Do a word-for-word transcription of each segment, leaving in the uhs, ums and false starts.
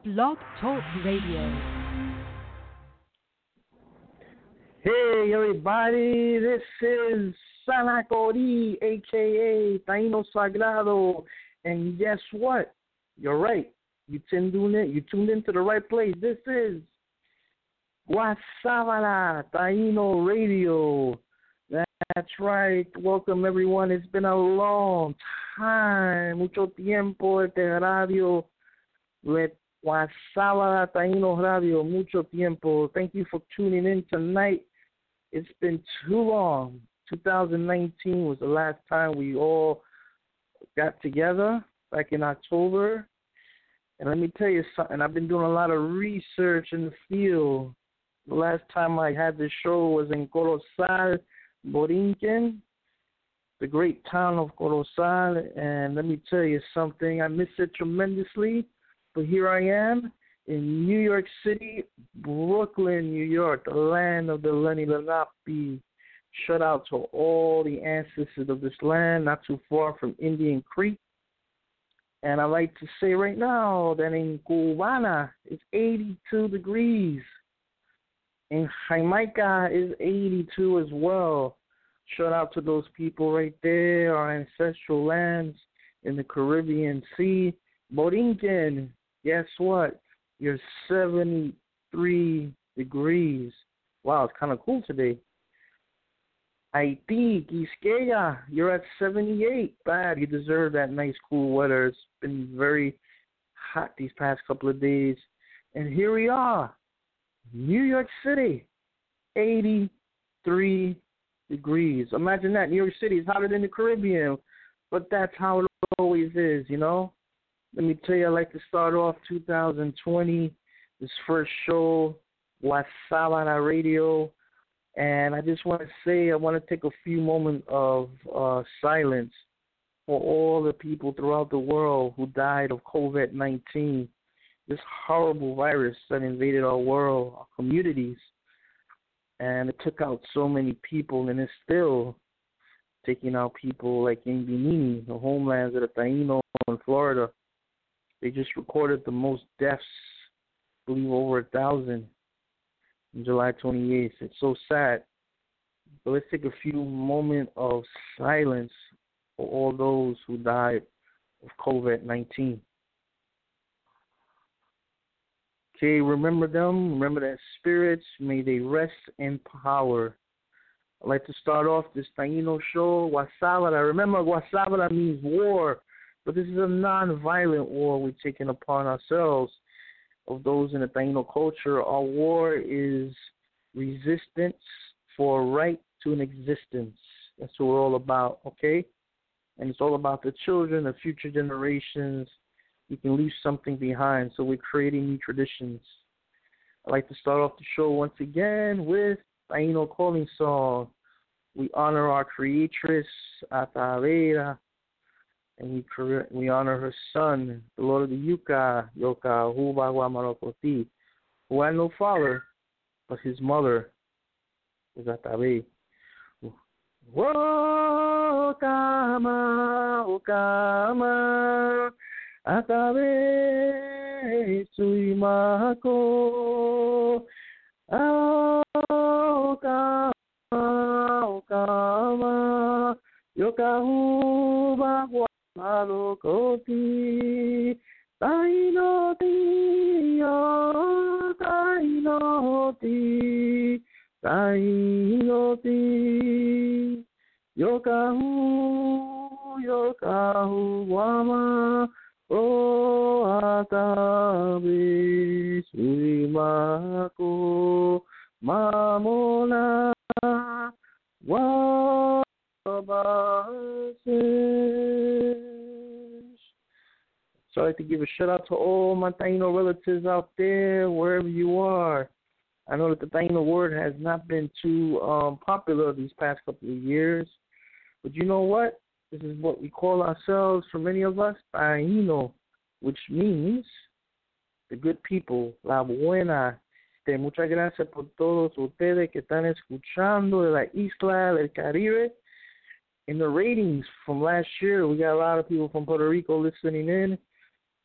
Blog Talk Radio. Hey everybody, this is Sanacori, aka Taino Sagrado, and guess what? You're right. You tuned in. You tuned into the right place. This is Guasabala Taino Radio. That's right. Welcome everyone. It's been a long time, mucho tiempo este radio. With Guasabala Taino Radio, mucho tiempo. Thank you for tuning in tonight. It's been too long. twenty nineteen was the last time we all got together, back in October. And let me tell you something. I've been doing a lot of research in the field. The last time I had this show was in Corozal, Borinquen, the great town of Corozal. And let me tell you something. I miss it tremendously. But here I am in New York City, Brooklyn, New York, the land of the Lenni Lenape. Shout out to all the ancestors of this land, not too far from Indian Creek. And I like to say right now that in Cubana, it's eighty-two degrees. In Jamaica, it's eighty-two as well. Shout out to those people right there, our ancestral lands in the Caribbean Sea. Borinquen, guess what? You're seventy-three degrees. Wow, it's kind of cool today. Haiti, Quisqueya, you're at seventy-eight. Bad, you deserve that nice cool weather. It's been very hot these past couple of days. And here we are, New York City, eighty-three degrees. Imagine that. New York City is hotter than the Caribbean, but that's how it always is, you know? Let me tell you, I'd like to start off two thousand twenty, this first show, Guasabala Radio. And I just want to say, I want to take a few moments of uh, silence for all the people throughout the world who died of COVID nineteen, this horrible virus that invaded our world, our communities. And it took out so many people, and it's still taking out people like in Bimini, the homelands of the Taino in Florida. They just recorded the most deaths, I believe over a thousand, on July twenty-eighth. It's so sad. But let's take a few moments of silence for all those who died of COVID nineteen. Okay, remember them. Remember their spirits. May they rest in power. I'd like to start off this Taino show, Guasabala. Remember, Guasabala means war. But this is a non-violent war we're taking upon ourselves of those in the Taino culture. Our war is resistance for a right to an existence. That's what we're all about, okay? And it's all about the children, the future generations. You can leave something behind, so we're creating new traditions. I'd like to start off the show once again with Taino calling song. We honor our creatress, Atavera. And we we honor her son, the Lord of the Yucca, Yoka Huba Guamarocoti, who had no father, but his mother was Atabe. Okama, Okama, Atabe, Suimako, Okama, Okama, Yoka Huba Malokoti, Tainoti, oh, Tainoti, Tainoti, Yokahu, Yokahu, Wama, O Atabe, Suimako, Mamona, Wa. So I'd like to give a shout out to all my Taino relatives out there, wherever you are. I know that the Taino word has not been too um, popular these past couple of years, but you know what? This is what we call ourselves, for many of us, Taino, which means the good people, la buena. Muchas gracias por todos ustedes que están escuchando de la isla del Caribe. In the ratings from last year, we got a lot of people from Puerto Rico listening in.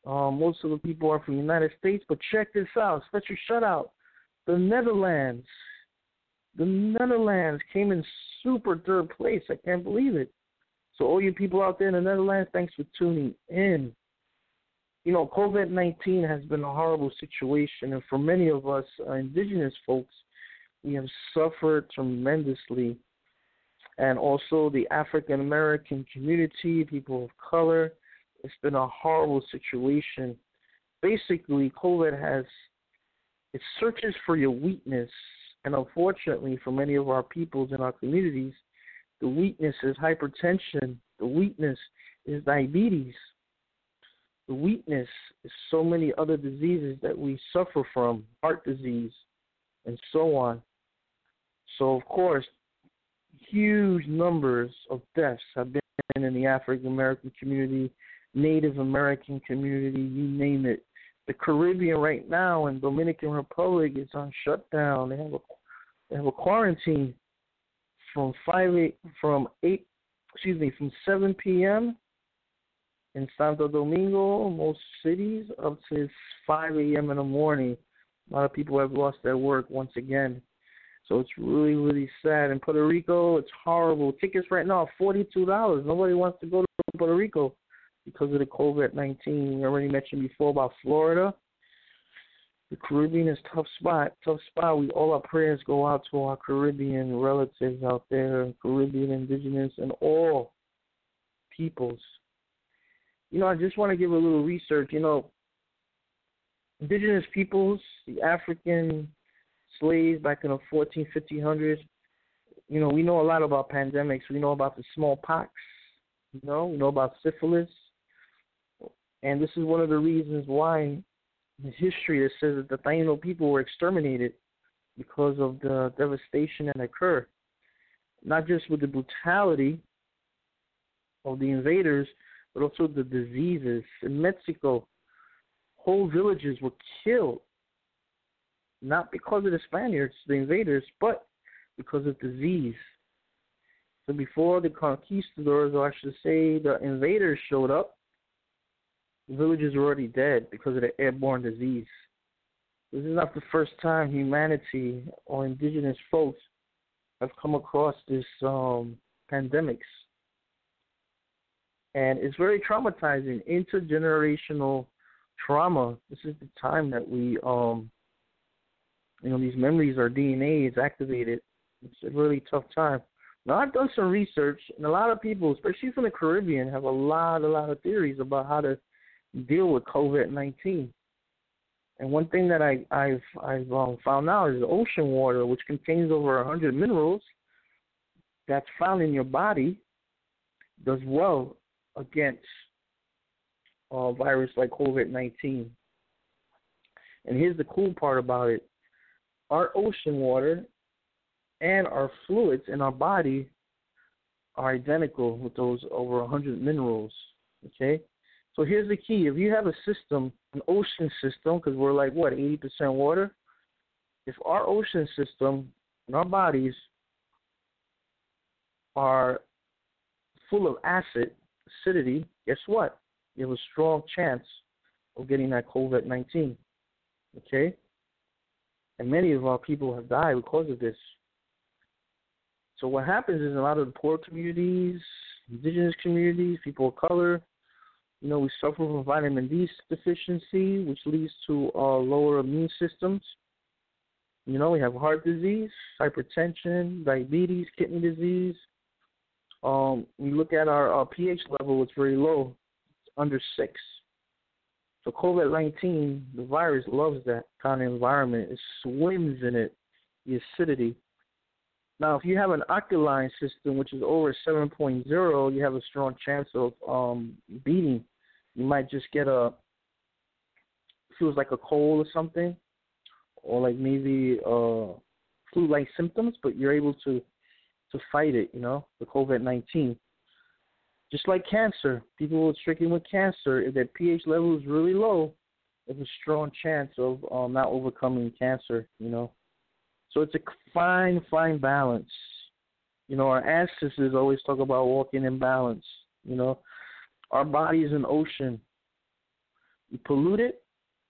Um, most of the people are from the United States, but check this out. Special shout out. The Netherlands. The Netherlands came in super third place. I can't believe it. So all you people out there in the Netherlands, thanks for tuning in. You know, COVID nineteen has been a horrible situation, and for many of us uh, indigenous folks, we have suffered tremendously. And also the African American community, people of color, it's been a horrible situation. Basically, COVID has, it searches for your weakness. And unfortunately, for many of our peoples in our communities, the weakness is hypertension. The weakness is diabetes. The weakness is so many other diseases that we suffer from, heart disease, and so on. So, of course, huge numbers of deaths have been in the African American community, Native American community, you name it. The Caribbean right now and Dominican Republic is on shutdown. They have a they have a quarantine from five eight from eight excuse me from seven p.m. in Santo Domingo, most cities, up to five a.m. in the morning. A lot of people have lost their work once again. So it's really, really sad. In Puerto Rico, it's horrible. Tickets right now are forty-two dollars. Nobody wants to go to Puerto Rico because of the COVID nineteen. We already mentioned before about Florida. The Caribbean is a tough spot. Tough spot. We all our prayers go out to our Caribbean relatives out there, Caribbean indigenous, and all peoples. You know, I just want to give a little research. You know, indigenous peoples, the African slaves back in the fourteen, fifteen hundreds, you know, we know a lot about pandemics. We know about the smallpox, you know, we know about syphilis. And this is one of the reasons why in history it says that the Taino people were exterminated because of the devastation that occurred. Not just with the brutality of the invaders, but also the diseases. In Mexico, whole villages were killed, not because of the Spaniards, the invaders, but because of disease. So before the conquistadors, or I should say the invaders, showed up, the villages were already dead because of the airborne disease. This is not the first time humanity or indigenous folks have come across this um, pandemics. And it's very traumatizing, intergenerational trauma. This is the time that we, um, you know, these memories, our D N A is activated. It's a really tough time. Now, I've done some research, and a lot of people, especially from the Caribbean, have a lot, a lot of theories about how to deal with COVID nineteen. And one thing that I, I've, I've um, found out is ocean water, which contains over one hundred minerals that's found in your body, does well against a uh, virus like COVID nineteen. And here's the cool part about it. Our ocean water and our fluids in our body are identical with those over one hundred minerals, okay? So here's the key. If you have a system, an ocean system, because we're like, what, eighty percent water? If our ocean system and our bodies are full of acid, acidity, guess what? You have a strong chance of getting that COVID nineteen, okay? And many of our people have died because of this. So what happens is in a lot of the poor communities, indigenous communities, people of color, you know, we suffer from vitamin D deficiency, which leads to uh, lower immune systems. You know, we have heart disease, hypertension, diabetes, kidney disease. Um, we look at our, our pH level, it's very low. It's under six. So COVID nineteen, the virus loves that kind of environment. It swims in it, the acidity. Now, if you have an alkaline system, which is over seven point oh, you have a strong chance of um, beating. You might just get a, feels like a cold or something, or like maybe uh, flu-like symptoms, but you're able to, to fight it, you know, the COVID nineteen. Just like cancer, people who are stricken with cancer, if their pH level is really low, there's a strong chance of um, not overcoming cancer, you know. So it's a fine, fine balance. You know, our ancestors always talk about walking in balance, you know. Our body is an ocean. You pollute it,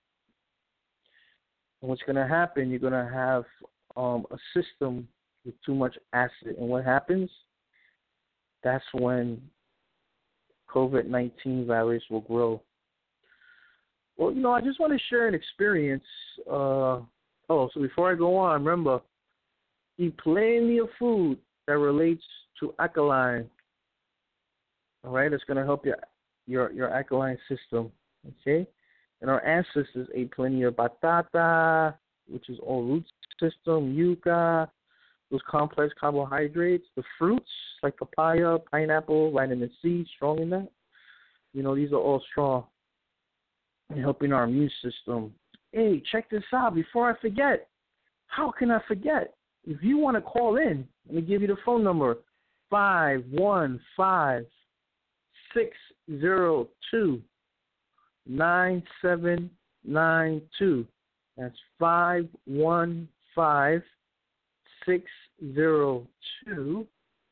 and what's going to happen, you're going to have um, a system with too much acid. And what happens? That's when COVID nineteen virus will grow. Well, you know, I just want to share an experience. Uh, oh, so before I go on, remember, eat plenty of food that relates to alkaline. All right, it's going to help your your your alkaline system. Okay, and our ancestors ate plenty of batata, which is all root system, yuca, those complex carbohydrates, the fruits like papaya, pineapple, vitamin C, strong in that. You know, these are all strong in helping our immune system. Hey, check this out before I forget. How can I forget? If you want to call in, let me give you the phone number, five one five, six zero two, nine seven nine two. That's five one five, six zero two,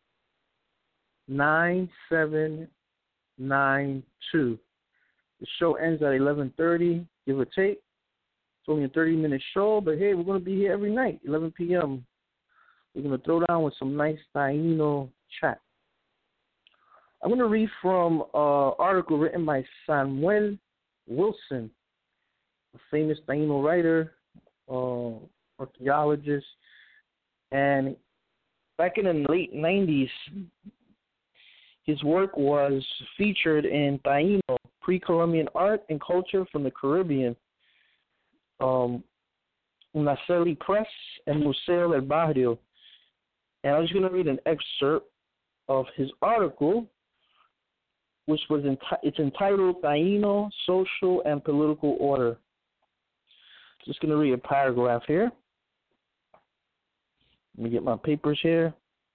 nine seven nine two. The show ends at eleven thirty, give or take. It's only a thirty-minute show, but hey, we're going to be here every night, eleven p.m. We're going to throw down with some nice Taino chat. I'm going to read from an article written by Samuel Wilson, a famous Taino writer, uh, archaeologist, and back in the late nineties, his work was featured in Taino, pre-Columbian art and culture from the Caribbean, um, Naceli Press and Museo del Barrio. And I was going to read an excerpt of his article, which was enti- it's entitled Taino Social and Political Order. Just going to read a paragraph here. Let me get my papers here.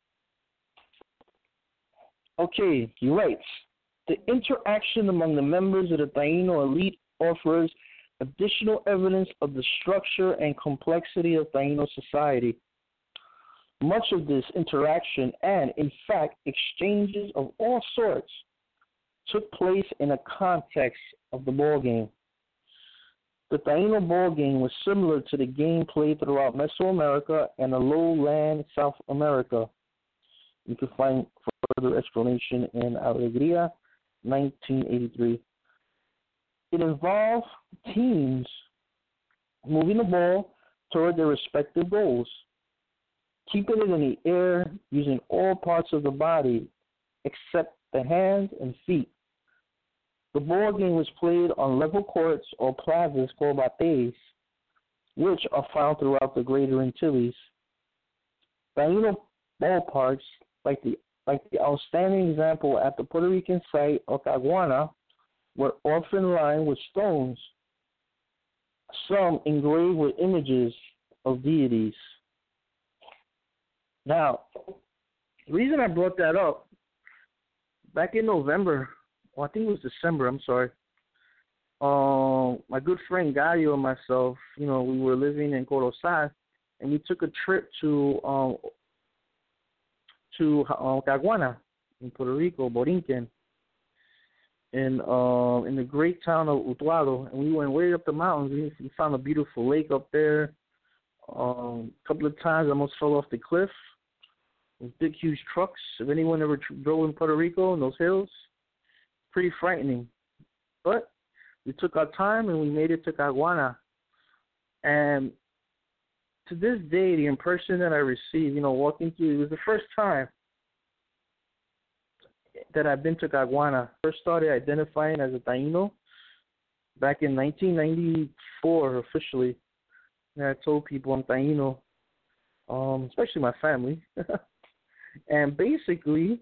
Okay, he writes, the interaction among the members of the Taino elite offers additional evidence of the structure and complexity of Taino society. Much of this interaction and, in fact, exchanges of all sorts took place in a context of the ball game. The Taino ball game was similar to the game played throughout Mesoamerica and the lowland South America. You can find further explanation in Alegría, nineteen eighty-three. It involved teams moving the ball toward their respective goals, keeping it in the air using all parts of the body except the hands and feet. The ball game was played on level courts or plazas called bates, which are found throughout the Greater Antilles. Taino ballparks, like the like the outstanding example at the Puerto Rican site of Caguana, were often lined with stones, some engraved with images of deities. Now, the reason I brought that up, back in November, well, I think it was December, I'm sorry, uh, my good friend Gallo and myself, you know, we were living in Corozal, and we took a trip to um, to uh, Caguana in Puerto Rico, Borinquen, in, uh, in the great town of Utuado, and we went way up the mountains. We, we found a beautiful lake up there. Um, a couple of times I almost fell off the cliff with big, huge trucks. If anyone ever drove in Puerto Rico in those hills, pretty frightening. But we took our time and we made it to Caguana. And to this day, the impression that I received, you know, walking through, it was the first time that I've been to Caguana. First started identifying as a Taino back in nineteen ninety-four officially. And I told people I'm Taino, um, especially my family. And basically,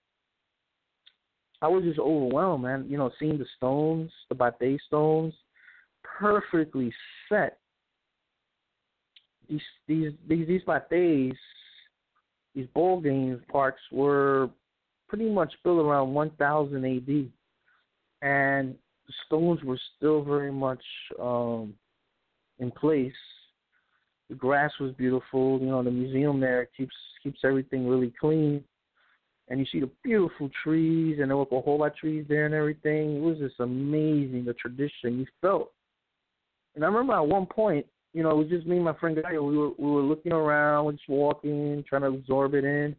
I was just overwhelmed, man. You know, seeing the stones, the bate stones, perfectly set. These these these these bates, these ball game parks were pretty much built around one thousand A D, and the stones were still very much um, in place. The grass was beautiful. You know, the museum there keeps keeps everything really clean. and you see the beautiful trees, and there were a whole lot of trees there and everything. It was just amazing, the tradition you felt. And I remember at one point, you know, it was just me and my friend Gaio. We were we were looking around, we just walking, trying to absorb it in.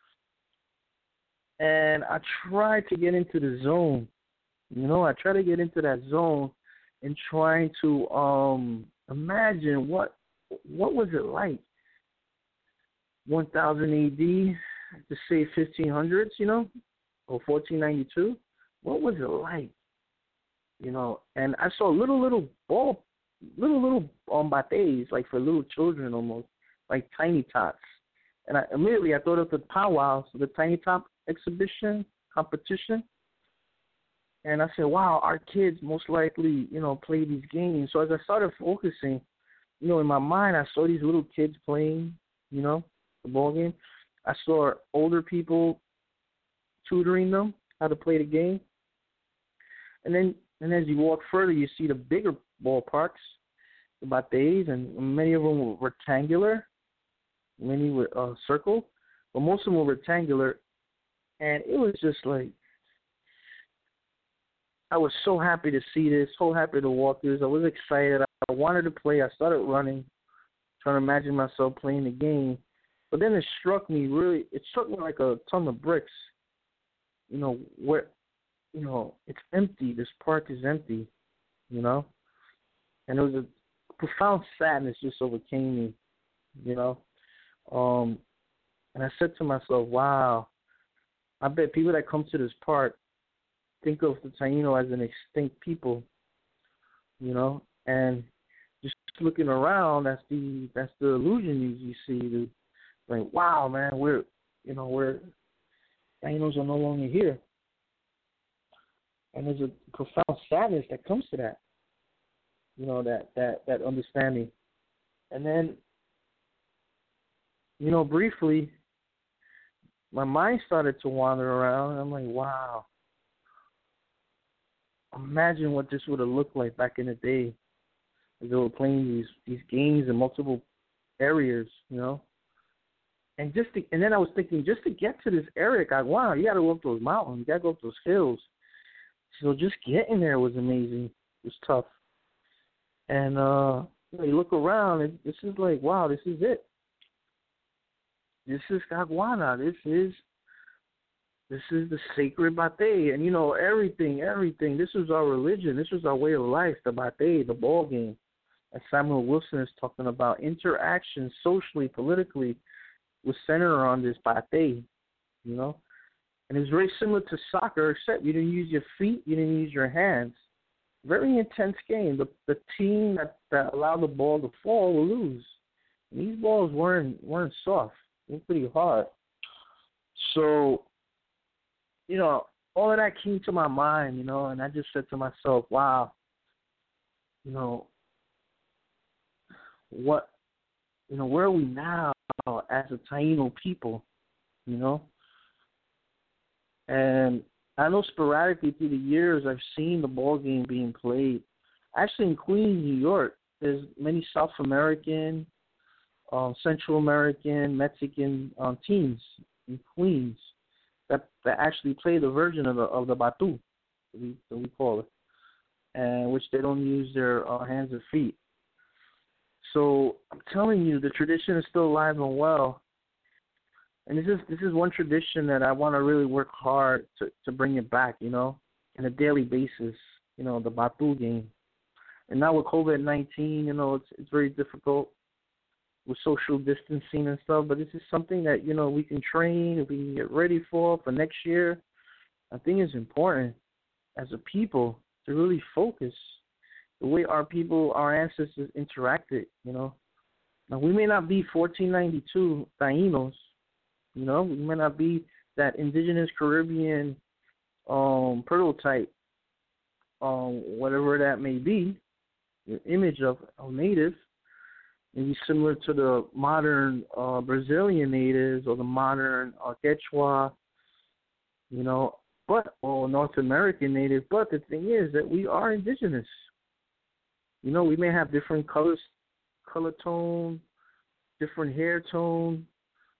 And I tried to get into the zone. You know, I tried to get into that zone and trying to um, imagine what what was it like one thousand A D to say fifteen hundreds, you know, or fourteen ninety-two. What was it like? You know, and I saw little little ball, little little um bates, like for little children almost, like tiny tots. And I immediately I thought of the powwows, the tiny top exhibition competition. And I said, wow, our kids most likely, you know, play these games. So as I started focusing, you know, in my mind, I saw these little kids playing, you know, the ball game. I saw older people tutoring them how to play the game. And then, and as you walk further, you see the bigger ballparks, the bates, and many of them were rectangular. Many were uh, circle, but most of them were rectangular. And it was just like, I was so happy to see this, so happy to walk through this. I was excited. I wanted to play. I started running, trying to imagine myself playing the game. But then it struck me really, it struck me like a ton of bricks. You know, where, you know, it's empty. This park is empty, you know. And it was a profound sadness just overcame me, you know. Um, and I said to myself, wow, I bet people that come to this park think of the Taino as an extinct people, you know, and just looking around, that's the that's the illusion you, you see. The, like, wow, man, we're, you know, we're Tainos are no longer here, and there's a profound sadness that comes to that, you know, that that that understanding, and then, you know, briefly, my mind started to wander around, and I'm like, wow. Imagine what this would have looked like back in the day as they were playing these, these games in multiple areas, you know. And just to, and then I was thinking, just to get to this area, God, wow, you got to go up those mountains, you got to go up those hills. So just getting there was amazing. It was tough. And uh, you know, you look around, and this is like, wow, this is it. This is Caguana. This is This is the sacred bate, and you know everything, everything. This is our religion. This is our way of life. The bate, the ball game, as Samuel Wilson is talking about, interaction socially, politically, was centered around this bate. You know, and it's very similar to soccer, except you didn't use your feet, you didn't use your hands. Very intense game. The the team that, that allowed the ball to fall will lose. And these balls weren't weren't soft. They were pretty hard. So, you know, all of that came to my mind, you know, and I just said to myself, wow, you know, what, you know, where are we now as a Taino people, you know? And I know sporadically through the years I've seen the ball game being played. Actually, in Queens, New York, there's many South American, um, Central American, Mexican um, teams in Queens that, that actually play the version of the of the batu, that we, that we call it, and which they don't use their uh, hands or feet. So I'm telling you, the tradition is still alive and well. And this is this is one tradition that I want to really work hard to, to bring it back, you know, on a daily basis, you know, the batu game. And now with COVID nineteen, you know, it's it's very difficult with social distancing and stuff, but this is something that, you know, we can train, we can get ready for for next year. I think it's important as a people to really focus the way our people, our ancestors interacted, you know. Now, we may not be fourteen ninety-two Tainos, you know, we may not be that indigenous Caribbean um, prototype, um, whatever that may be, the image of a native, maybe similar to the modern uh, Brazilian natives or the modern uh, Quechua, you know, but or North American native. But the thing is that we are indigenous. You know, we may have different colors, color tone, different hair tone,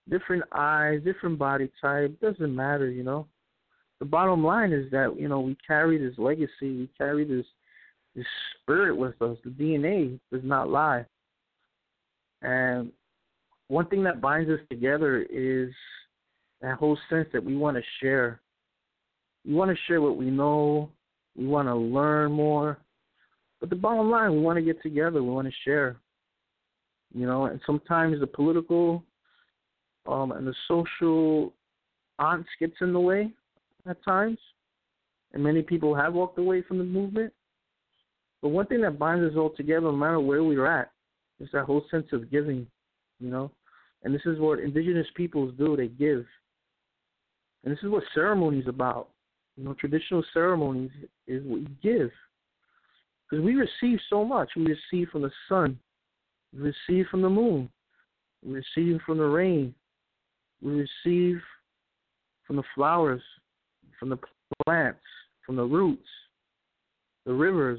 different eyes, different body type. Doesn't matter, you know. The bottom line is that, you know, we carry this legacy, we carry this this spirit with us. The D N A does not lie. And one thing that binds us together is that whole sense that we want to share. We want to share what we know. We want to learn more. But the bottom line, we want to get together. We want to share. You know, and sometimes the political um, and the social angst gets in the way at times. And many people have walked away from the movement. But one thing that binds us all together, no matter where we're at, is that whole sense of giving, you know. And this is what indigenous peoples do. They give. And this is what ceremony is about. You know, traditional ceremonies is what you give. Because we receive so much. We receive from the sun. We receive from the moon. We receive from the rain. We receive from the flowers, from the plants, from the roots, the rivers,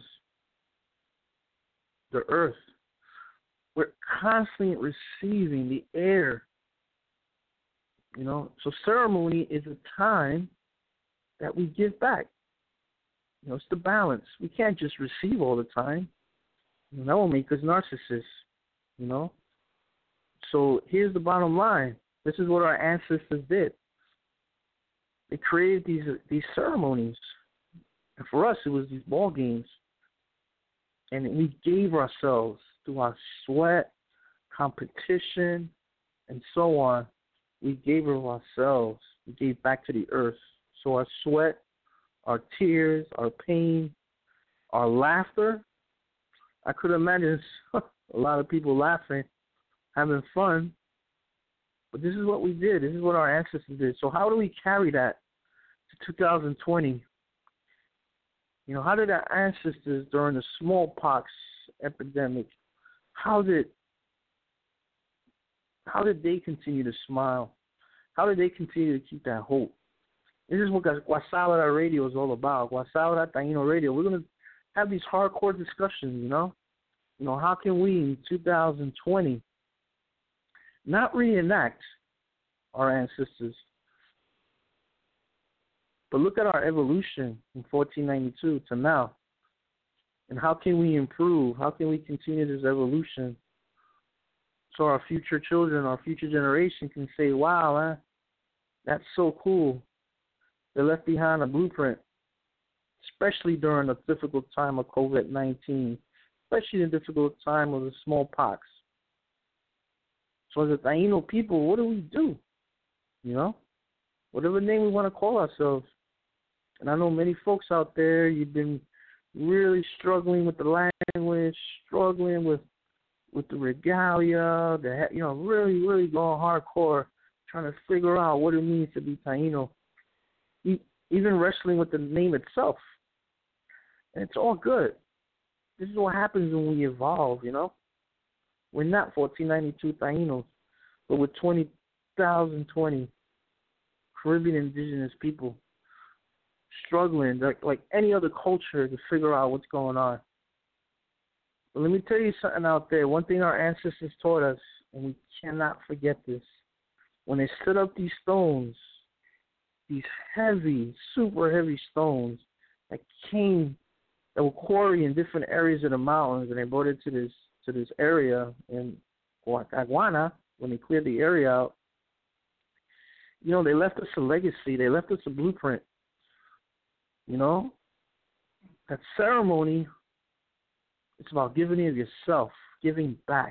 the earth. We're constantly receiving the air. You know, so ceremony is a time that we give back. You know, it's the balance. We can't just receive all the time. You know, that will make us narcissists, you know. So here's the bottom line. This is what our ancestors did. They created these these ceremonies. And for us, it was these ball games. And we gave ourselves through our sweat, competition, and so on. We gave of ourselves. We gave back to the earth. So our sweat, our tears, our pain, our laughter. I could imagine a lot of people laughing, having fun. But this is what we did. This is what our ancestors did. So how do we carry that to two thousand twenty? You know, how did our ancestors during the smallpox epidemic, how did how did they continue to smile? How did they continue to keep that hope? This is what Guasalada Radio is all about. Guasalada Taino Radio. We're going to have these hardcore discussions, you know. You know, how can we in two thousand twenty not reenact our ancestors, but look at our evolution from fourteen ninety-two to now. And how can we improve? How can we continue this evolution so our future children, our future generation can say, wow, man, that's so cool. They left behind a blueprint, especially during the difficult time of COVID nineteen, especially the difficult time of the smallpox. So as a Taino people, what do we do? You know, whatever name we want to call ourselves. And I know many folks out there, you've been really struggling with the language, struggling with with the regalia, the, you know, really, really going hardcore, trying to figure out what it means to be Taino. Even wrestling with the name itself. And it's all good. This is what happens when we evolve, you know. We're not fourteen ninety-two Tainos, but we're twenty thousand twenty Caribbean indigenous people struggling like, like any other culture to figure out what's going on. But let me tell you something out there. One thing our ancestors taught us, and we cannot forget this. When they stood up these stones, these heavy, super heavy stones that came, that were quarried in different areas of the mountains, and they brought it to this to this area in Aguana when they cleared the area out. You know, they left us a legacy. They left us a blueprint. You know, that ceremony, it's about giving of yourself, giving back,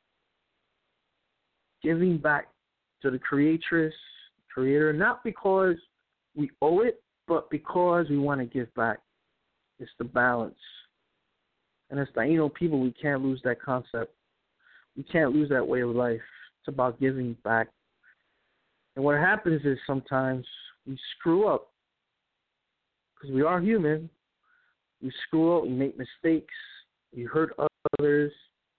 giving back to the creatress, creator, not because we owe it, but because we want to give back. It's the balance. And as Taino people, we can't lose that concept. We can't lose that way of life. It's about giving back. And what happens is sometimes we screw up because we are human. We screw up, we make mistakes, we hurt others,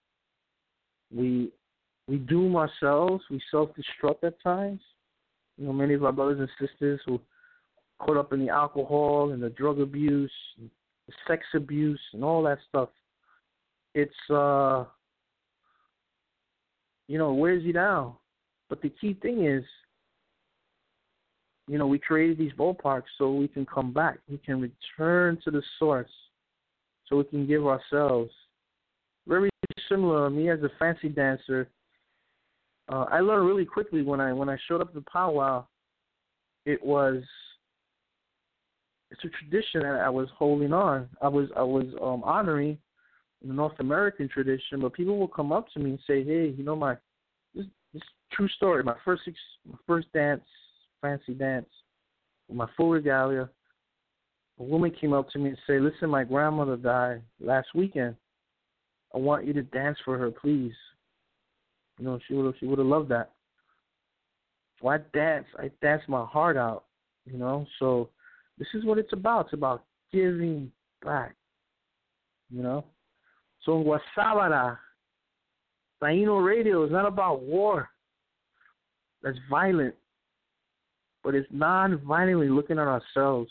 we we doom ourselves, we self-destruct at times. You know, many of our brothers and sisters who are caught up in the alcohol and the drug abuse, and the sex abuse, and all that stuff. It's, uh, you know, wears you down. But the key thing is, you know, we created these ballparks so we can come back. We can return to the source so we can give ourselves. Very similar, me as a fancy dancer, uh, I learned really quickly when I when I showed up at the powwow, it was, it's a tradition that I was holding on. I was I was um, honoring the North American tradition, but people will come up to me and say, hey, you know, my, this, this true story, my first, my first dance, fancy dance, my full regalia, a woman came up to me and said, listen, my grandmother died last weekend. I want you to dance for her, please. You know, she would she would have loved that. So I dance. I dance my heart out, you know. So this is what it's about. It's about giving back, you know. So in Guasabara, Taino Radio is not about war. That's violent. But it's non-violently looking at ourselves,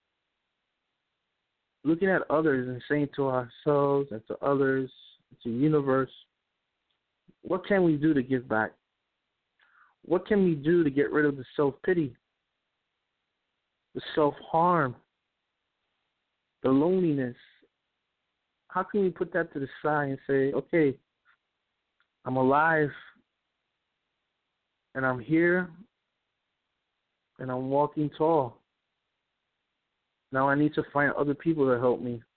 looking at others and saying to ourselves and to others, to the universe, what can we do to give back? What can we do to get rid of the self-pity, the self-harm, the loneliness? How can we put that to the side and say, okay, I'm alive and I'm here and I'm walking tall. Now I need to find other people to help me.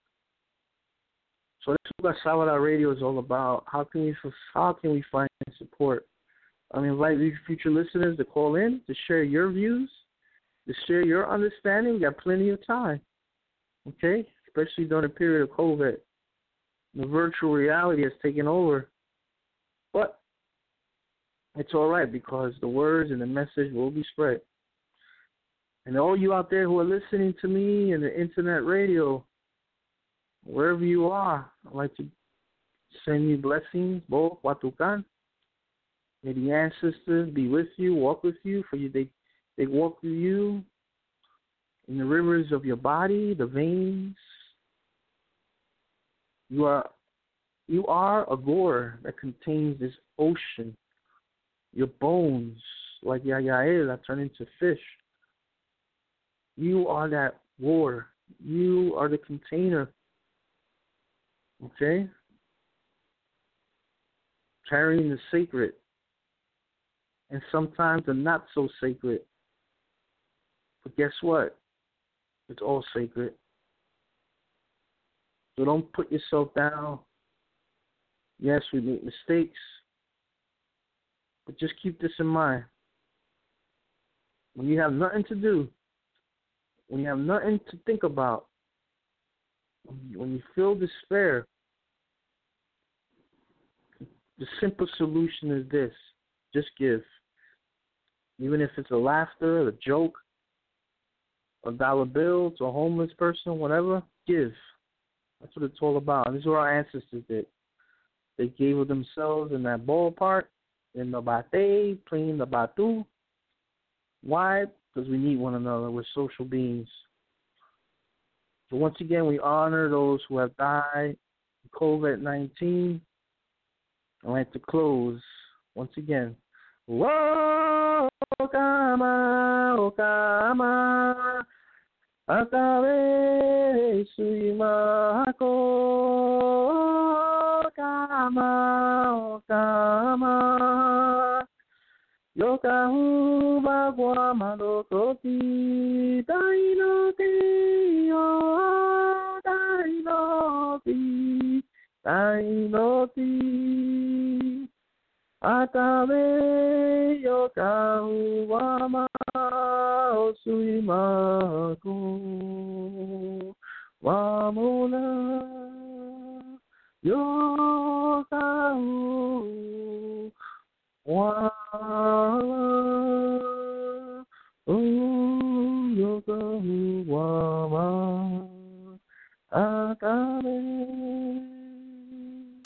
So that's what Guasabara Radio is all about. How can we how can we find support? I invite you future listeners to call in, to share your views, to share your understanding. We got plenty of time, okay? Especially during the period of COVID. The virtual reality has taken over. But it's all right because the words and the message will be spread. And all you out there who are listening to me and the internet radio, wherever you are, I'd like to send you blessings, Bo, Watukan. May the ancestors be with you, walk with you, for you they, they walk with you in the rivers of your body, the veins. You are you are a gore that contains this ocean. Your bones, like Yayaela, turn into fish. You are that water. You are the container. Okay? Carrying the sacred. And sometimes the not so sacred. But guess what? It's all sacred. So don't put yourself down. Yes, we make mistakes. But just keep this in mind. When you have nothing to do, when you have nothing to think about, when you feel despair, the simple solution is this. Just give. Even if it's a laughter, a joke, a dollar bill to a homeless person, whatever, give. That's what it's all about. And this is what our ancestors did. They gave of themselves in that ballpark, in the bate, playing the batu. Why? Because we need one another. We're social beings. So once again, we honor those who have died of COVID nineteen. I'd like to close once again. Whoa, Kama, O Kama, Atabe Suimako, Kama, O Kama, Yokahu Bagua Madokoti, Dainoti, O Dainoti, Dainoti. Atabe yokahu wama osuimaku wamuna yokahu wama yokahu wama Atabe